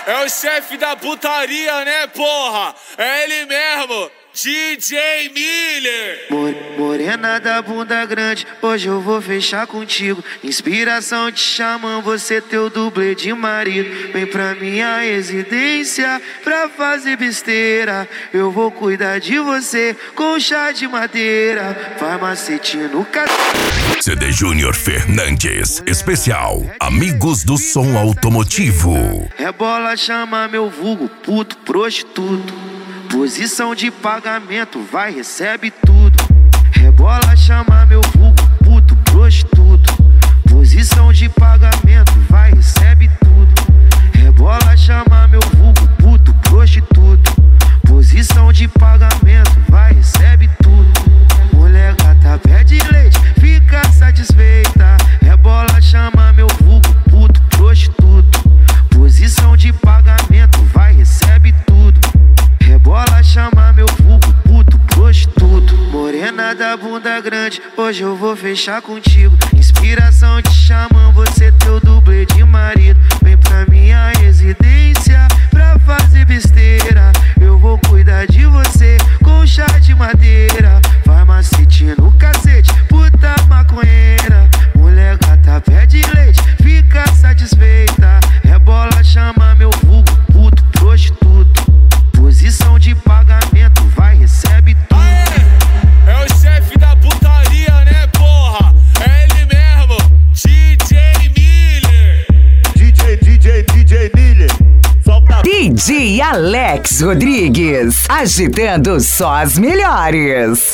É o chefe da putaria, né, porra? É ele mesmo, DJ Miller. Morena da bunda grande, hoje eu vou fechar contigo. Inspiração te chamam, você teu dublê de marido. Vem pra minha residência pra fazer besteira. Eu vou cuidar de você com chá de madeira. Farmacete no CD Júnior Fernandes, especial Amigos do Som Automotivo. Rebola, chama meu vulgo, puto, prostituto. Posição de pagamento, vai, recebe tudo. Rebola, chama meu vulgo, puto, prostituto. Posição de pagamento, vai, recebe tudo. Rebola, chama meu vulgo, puto, prostituto. Posição de pagamento, vai, recebe tudo. Mulher gata pede leite, fica satisfeita. Rebola, chama meu vulgo, puto, prostituto. Posição de pagamento, vai, recebe tudo. Rebola, chama meu vulgo, puto, prostituto. Morena da bunda grande, hoje eu vou fechar contigo. Inspiração te chamam, você teu dublê de marido. Vem pra minha residência pra fazer besteira. Eu vou cuidar de você com chá de madeira. Farmacete no cacete, puta maconheira. Mulher gata pede leite, fica satisfeita. Rebola, chama meu vulgo, puto, prostituto. Posição de pagamento, vai, recebe tudo. Aê, é o chefe da putaria, né, porra? É ele mesmo, DJ Miller. DJ Miller. Solta. DJ Alex Rodrigues, agitando só as melhores.